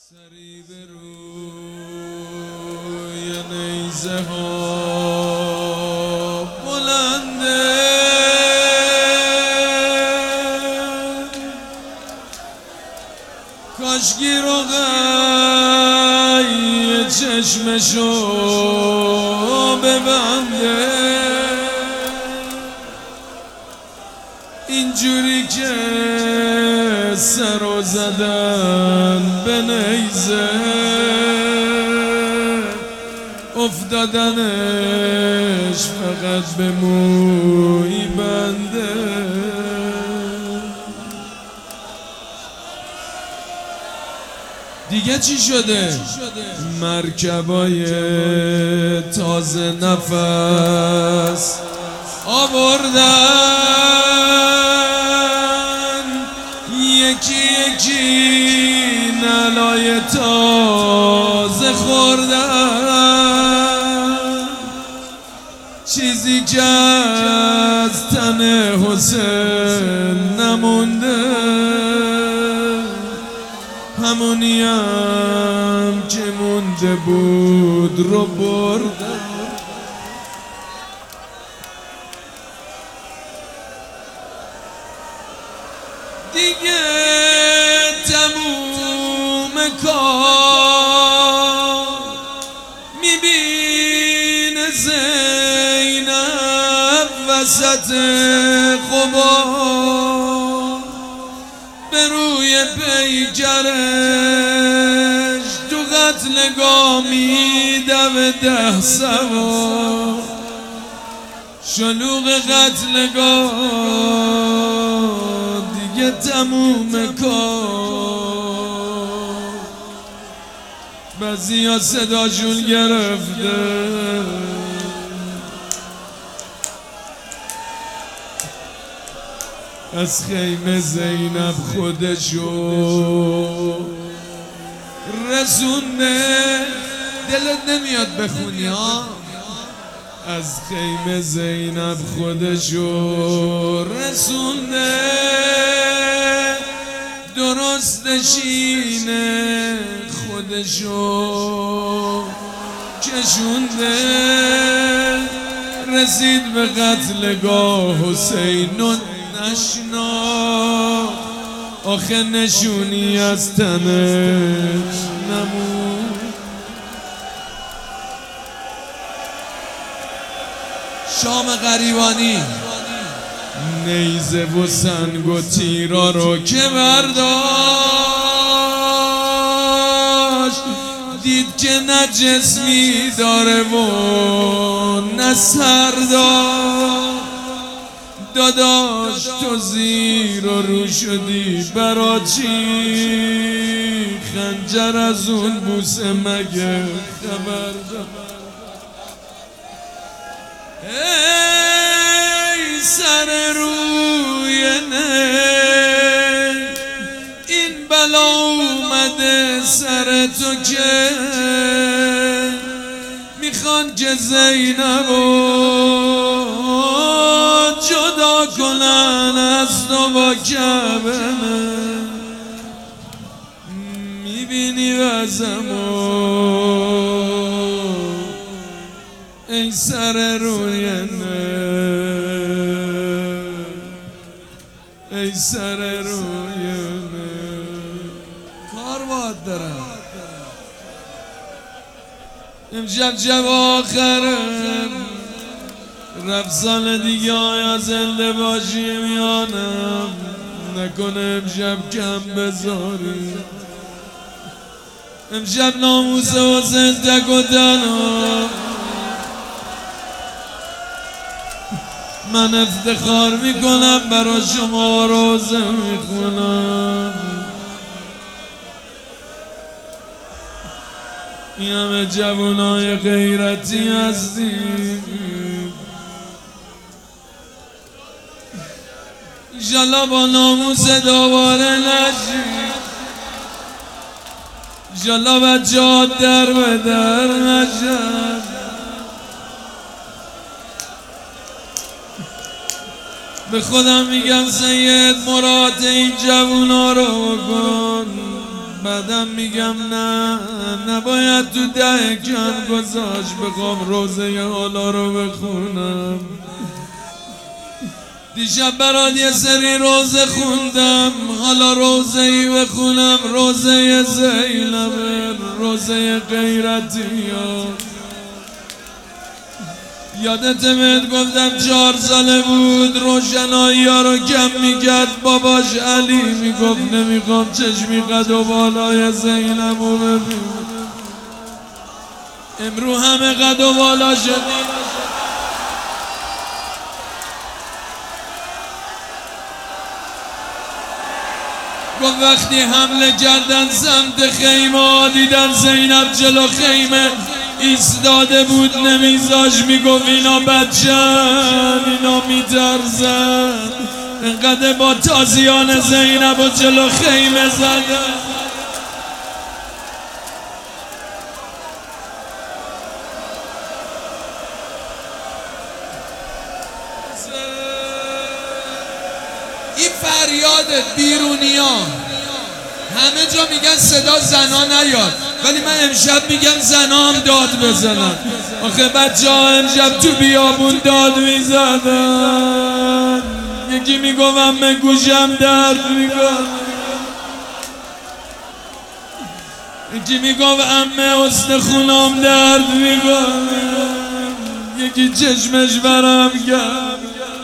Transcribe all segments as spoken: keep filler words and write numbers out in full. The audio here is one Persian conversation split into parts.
سری به روی نیزه ها بلنده، کاشکی رقی چشمشو ببنده، اینجوری که سرو زدن به نیزه افتادنش فقط به موی بنده. دیگه چی شده؟ مرکبای تازه نفس آوردن، یکی یکی نلای تازه خوردن، چیزی که از تن حسین نمونده، همونیم که مونده بود رو بردن. دیگه تموم کار، میبینه زینب وسط غبار، به روی پیکرش تو قتلگاه میدوه ده سوار، شلوغ قتلگاه دیگه تموم کار. بعضی ها صداشون گرفته، از خیمه زینب خودشو رسونده. دلت نمیاد بخونی ها؟ از خیمه زینب خودشو رسونده، درست نشینه خودشو کشونده، رسید به قتلگاه حسین و نشنا، آخه نشونی از تنش نمون. شام غریبانی نیزه و سنگ و تیرا رو که برداشت، دید که نه جسمی داره و نه سر داشت. داداش تو زیر و رو شدی برا چی؟ خنجر از اون بوسه مگه خبر داشت؟ ای سر روی نه، این بلا اومده سر تو که میخوان که زینبو جدا کنن از تو با کعبه. میبینی وزمو ای سر روی نه، ای سر روی نه، کار باید دارم. امشب شب آخره، رفت سال دیگه آیا زنده باشی میانم، نکنه امشب کم بذاری. امشب ناموسه و زندگ و دنم، من افتخار میکنم برا شما روزه میخونم. این همه جوانای غیرتی هستیم، انشالله با ناموس دوباره نشیم، انشالله بچه ها در به در نشن. به خودم میگم سید مراد این جوونا رو بکن، بعدم میگم نه نباید تو ده کم گذاشت بخوام روزه حالا رو بخونم. دیشب برات یه سری روزه خوندم، حالا روزه ای بخونم، روزه زینب، روزه غیرتی ها. یادت بهت گفتم چهار ساله بود روشنایی ها رو کم میکرد، باباش علی میگفت نمیخوام چشمی قد و بالای زینب رو ببین. امرو همه قد و بالا شدیم. گفت وقتی حمله کردن سمت خیمه دیدن زینب جلو خیمه ایستاده بود نمیذاش، میگفت اینا بچه‌ن، اینا میترسن. انقدر با تازیان زینب و جلو خیمه زدن. این فریاد بیرونیا همه جا میگن صدا زنا نیاد، ولی من امشب میگم زنا هم داد بزنن. آخه بچه ها امشب تو بیابون داد میزدن. یکی میگوم من گوشم درد میگم، یکی میگم امه حسن خونام درد میگم، یکی چشمش برم گرد،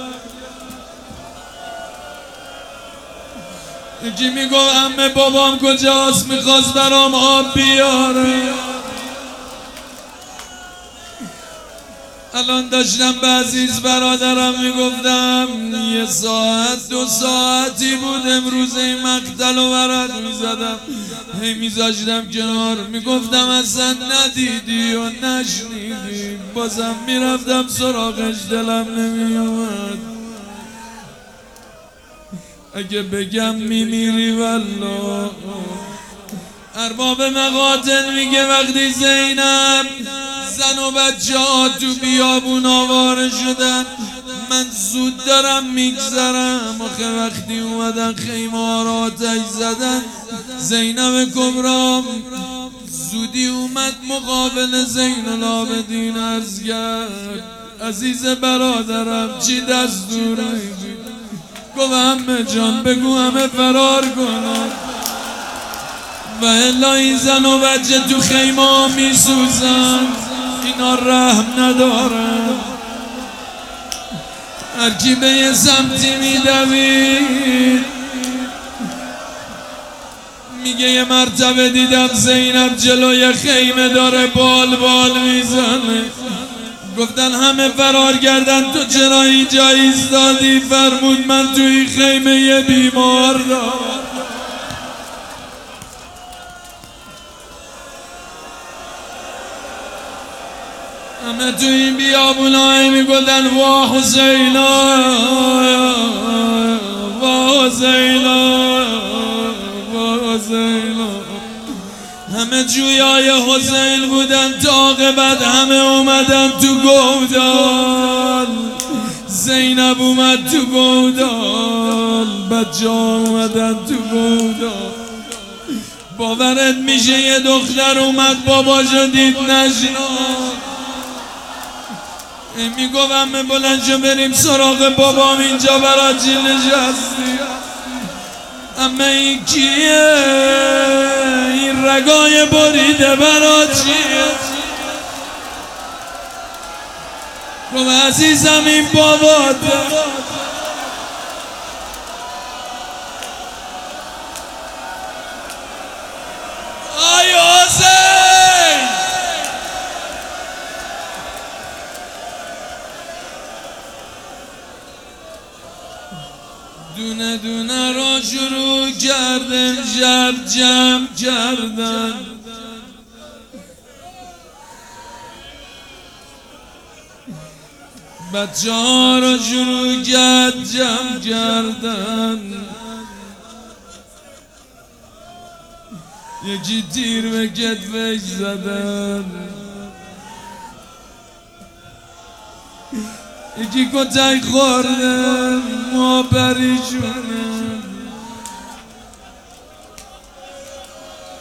یکی میگو امه بابام کجاست میخواست برام آب بیاره. الان داشتم به عزیز برادرم میگفتم یه ساعت دو ساعتی بود امروز این مقتل و برد میزدم، هی میذاشتم کنار میگفتم اصلا ندیدی و نشنیدی، بازم میرفتم سراغش دلم نمیومد. اگه بگم میمیری والله. ارباب مقاتل میگه وقتی زینب زن و بچه ها تو بیابون آواره شدن من زود دارم میگذرم. آخه وقتی اومدن خیمه ها را آتش زدن زینب کبرام زودی اومد مقابل زین العابدین عرض کرد عزیز برادرم چی دستور میدی؟ گفت همه جان بگو همه فرار کنن و الا این زن و بچه تو خیمه ها میسوزن، اینا رحم ندارن. هر کی به یه سمتی میدوید میگه یه مرتبه دیدم زینب جلوی خیمه داره بال بال میزنه. گفتن همه فرار کردن تو چرا اینجا ایستادی؟ فرمود من توی خیمه یه بیمار دارم. همه توی این بیابونای میگفتن وا حسینا وا حسینا وا حسینا. همه جویای حسین بودن تا عاقبت همه اومدن تو گودال. زینب اومد تو گودال، بچه ها اومدن تو گودال. باورت میشه یه دختر اومد باباشو دید نشناخت. میگوام بلند شو بریم سراغ بابام اینجا برا چی نشستی؟ اما این کیه؟ این رگای بریده برا چیه؟ گفت عزیزم این باباته. آی حسین دونه دونه را شروع کردن شب جمع کردن. بچه ها را شروع کرد جمع کردن. یکی تیر به کتفش زدن، یکی کتک خوردن ما پریشونن.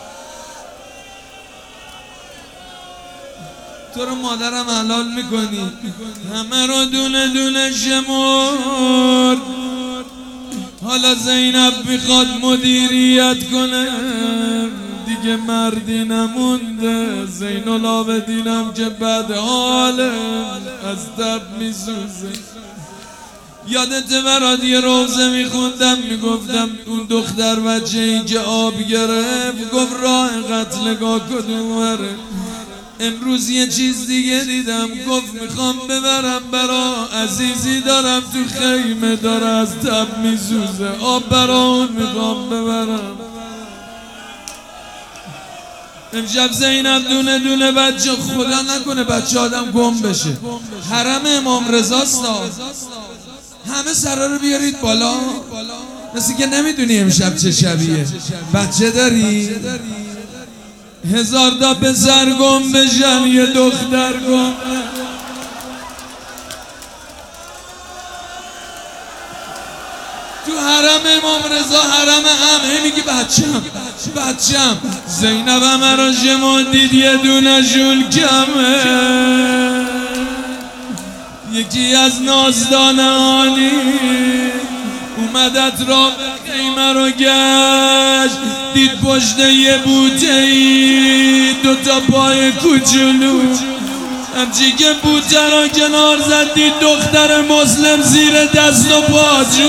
تو رو مادرم حلال میکنی. همه رو دونه دونه شمرد. حالا زینب میخواد مدیریت کنه، دیگه مردی نمونده. زین العابدینم که بد حاله، از دب میسوزه. یادت برات یه روزه میخوندم میگفتم اون دختر بچه ای که آب گرفت گفت راه قتلگاه کدومره. امروز یه چیز دیگه دیدم، گفت میخوام ببرم برا عزیزی دارم تو خیمه داره از تب میسوزه، آب برا اون میخوام ببرم. امشب زینب دونه دونه بچه، خدا نکنه بچه آدم گم بشه. حرم امام رضاست، همه سرا رو بیارید بالا، مثل که نمیدونی امشب چه شبیه. بچه داری؟ هزار تا پسر گم بشن یه دختر گم. تو حرم امام رضا، حرم همه میگی بچم بچم. زینب همه را شمردید یه دونه شون کمه. یکی از نازدانانی اومدت را به خیمه رو گشت، دید پشت یه بوته ای دوتا پای کوچولو. همچی که بوته را کنار زد دید دختر مسلم زیر دست و پاجو.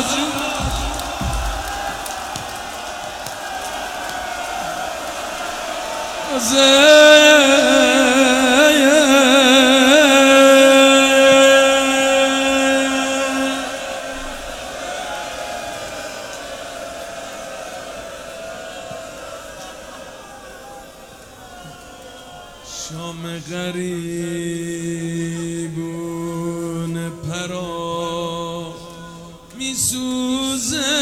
شام غریبون پرا میسوزه،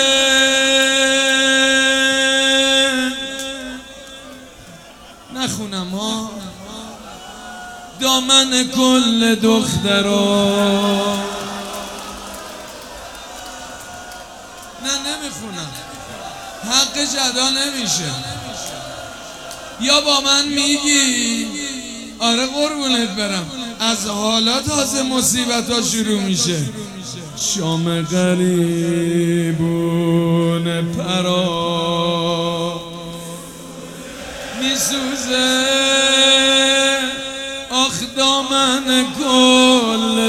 نخونم ها. دامن کل دخترا، نه نمیخونم، حقش ادا نمیشه. یا با من میگی آره قربونت برم، از حالا تازه مصیبت ها شروع میشه. شام غریبون پرا میسوزه، آخ دامن کل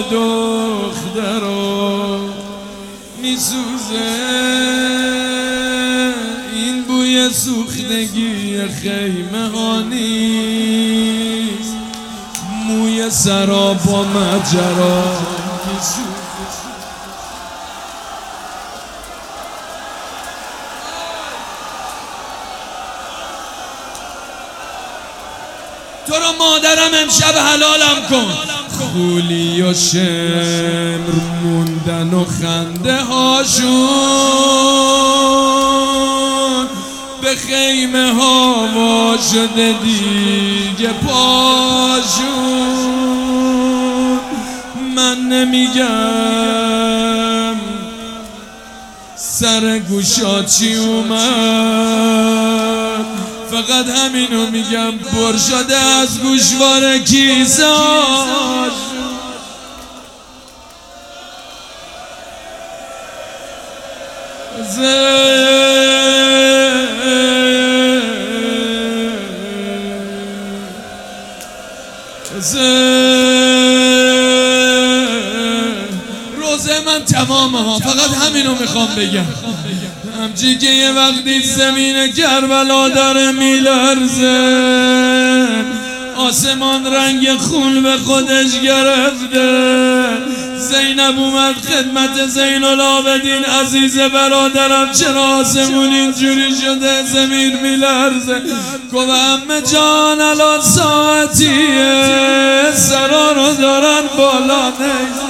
دخترا میسوزه. این بوی سوختگی خیمه ها نیست، موی سراپا مجرا میسوزه. تو رو مادرم امشب حلالم کن. خولی و شمر موندن و خنده هاشون، به خیمه ها وا شده دیگه پاشون. من نمیگم سر گوشا چی اومد، فقط همینو میگم پر شده از گوشوار کیساش. روزه من تمامه ها، فقط همینو میخوام بگم. همچی که یه وقتی زمین کربلا داره میلرزه، آسمان رنگ خون به خودش گرفته. زینب اومد خدمت زین العابدین، عزیز برادرم چرا آسمون اینجوری شده زمین میلرزه؟ گفت عمه جان الان ساعتیه، سرا رو دارن بالا نیزن.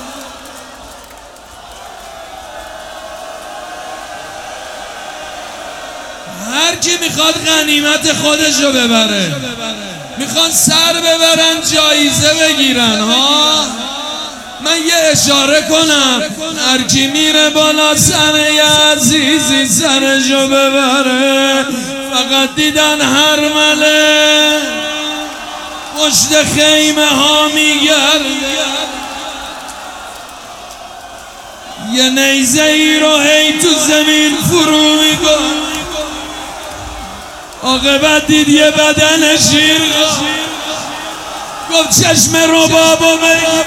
هر کی میخواد غنیمت خودشو ببره، میخوان سر ببرن جایزه بگیرن ها. من یه اشاره کنم، هر کی میره بالا سر یه عزیزی سرشو ببره. فقط دیدن هرمله پشت خیمه ها میگرده، یه نیزه ای رو هی تو زمین فرو میکن. عاقبت دید یه بدن شیر گفت چشم رو بابا بگی.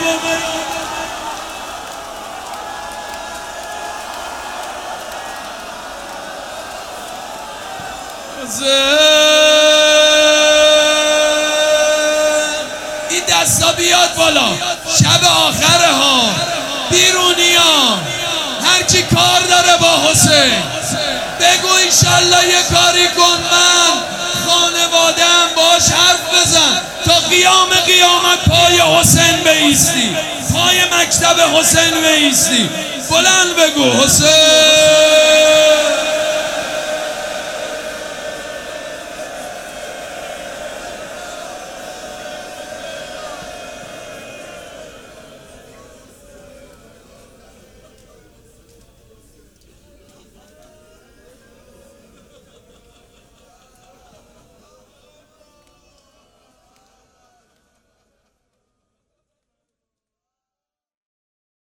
این دستا بیاد بالا، شب آخره ها، بیرونی ها، هرچی کار داره با حسین بگو انشالله یه کاری کن، من خانوادم باش حرف بزن تا قیام قیامت پای حسین بایستی، پای مکتب حسین بایستی، بلند بگو حسین.